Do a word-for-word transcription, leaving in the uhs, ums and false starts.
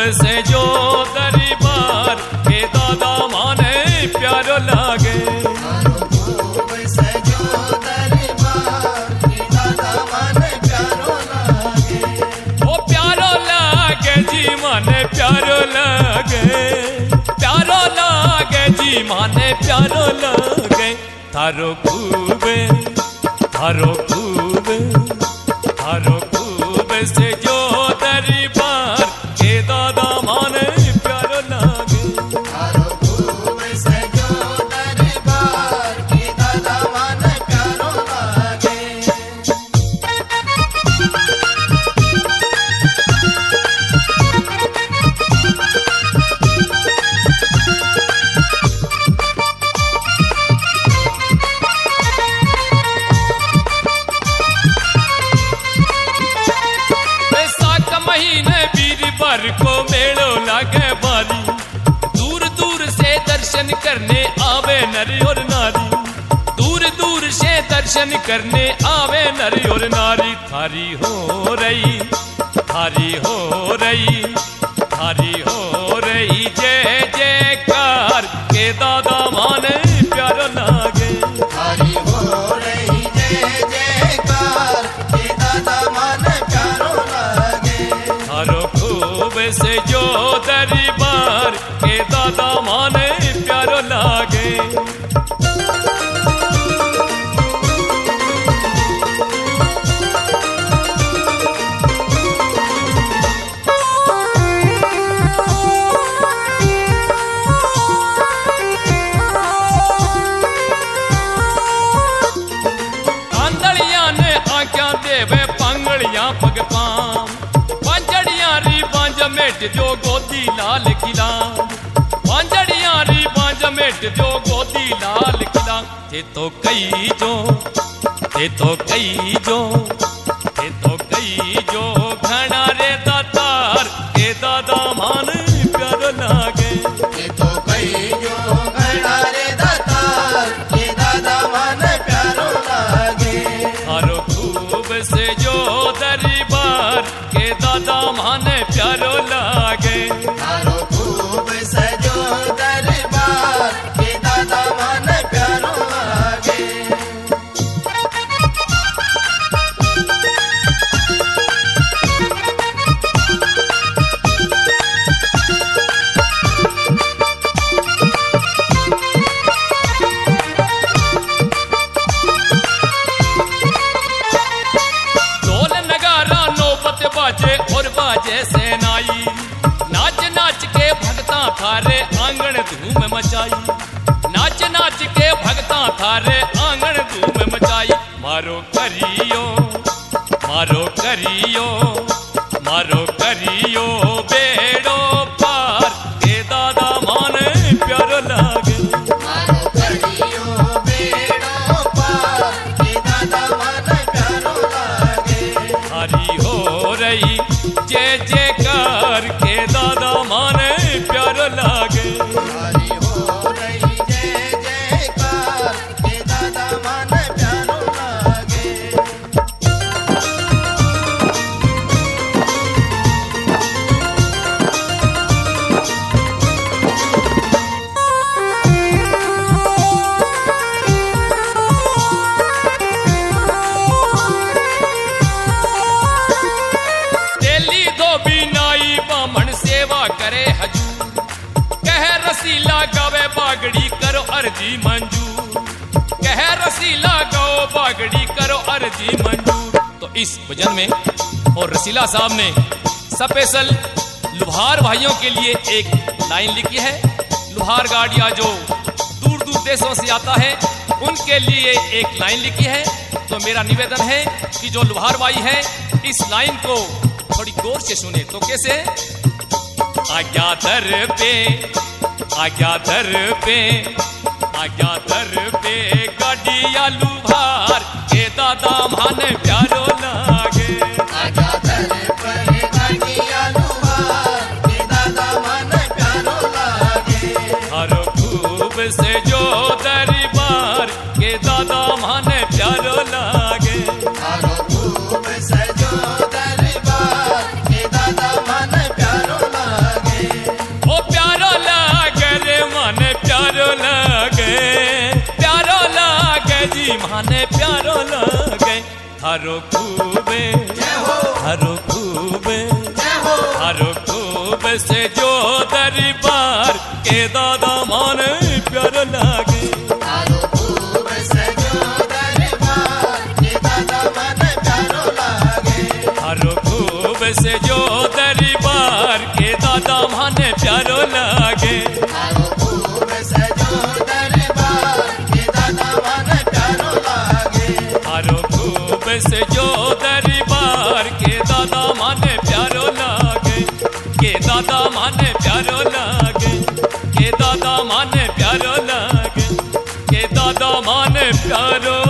से जो दरबार के दादा माने प्यारो लागे। थारो खूब से जो दरबार के दादा माने प्यारो लागे। ओ प्यारो लागे जी माने प्यारो लागे, प्यारो लागे जी माने प्यारो लागे। थारो खूब थारो खूब थारो खूब से जो दरबार के दादा माने प्यारो लागे। थारो खूब से जो दरबार के दादा माने प्यारो लागे। वीरवार को मेलो लागे बारी, दूर दूर से दर्शन करने आवे नर और नारी। दूर दूर से दर्शन करने आवे नर और नारी। थारी हो रही थारी हो रही थारी हो रही जय जयकार के दादा माने प्यारो लागे। थारी हो रही जय जयकार के दादा माने प्यारो लागे। थारो खूब से जो दरबार के दादा माने प्यारो लागे। आंधड़िया ने आज्ञा देवे पांगड़िया पग पाम, पांचड़िया री बांझ मेट जो गोदी लाल किला। पांचड़िया री बांझ मेट जो गोदी लाल किला। थे तो कई जो थे तो कई जो थे तो कई जो घना रे दातार के दादा मान प्यारो लागे। ये तो कई जो घड़ा रे दातार के दादा माने प्यारो लागे। थारो खूब से जो दरबार के दादा माने प्यारो लागे। थारो खूब से जो दरबार के दादा माने प्यारो लागे। बाजे और बाजे सेनाई, नाच नाच के भगता थारे आंगन धूम मचाई। नाच नाच के भगता थारे आंगन धूम मचाई। मारो करियो मारो करियो मारो करियो बेड़ो पार के दादा माने प्यारो लागे। मारो करियो बेड़ो पार के दादा माने प्यारो लागे। थारी हो रही जय जयकार के दादा माने प्यारो लागे। थारी हो रही जय जयकार के दादा माने प्यारो लागे। करे हजूर कह रसीला गावे बागड़ी करो अर्जी मंजूर। कह रसीला गाओ बागड़ी करो अर्जी मंजूर। तो इस भजन में और रसीला साहब ने स्पेशल लुहार भाइयों के लिए एक लाइन लिखी है। लुहार गाड़िया जो दूर दूर देशों से आता है उनके लिए एक लाइन लिखी है। तो मेरा निवेदन है कि जो लुहार भाई है इस लाइन को थोड़ी गौर से सुने। तो कैसे? आज्ञा दर पे आज्ञा दर पे आज्ञा दर पे गाड़िया लुहार के दादा माने प्यारो लागे। आज्ञा दर पे गाड़िया लुहार के दादा माने प्यारो लागे। हर खूब से जो दरबार के दादा माने प्यारो लागे। हर खूब से जो दरबार के दादा माने प्यारो लागे। हरो खूबे जय हो हरो खूबे जय हो हरो खूब से जो दरबार के दादा माने प्यार लागे हरो खूब सजो दरबार के दादा मन प्यारो लागे हरो खूब से जो दरबार के दादा माने प्यारो लागे हरो खूब सजो दरबार के दादा मन प्यारो लागे हरो खूब से जो दरबार के दादा माने प्यारो लागे के दादा माने प्यारो लागे के दादा माने प्यारो लागे के दादा माने प्यारो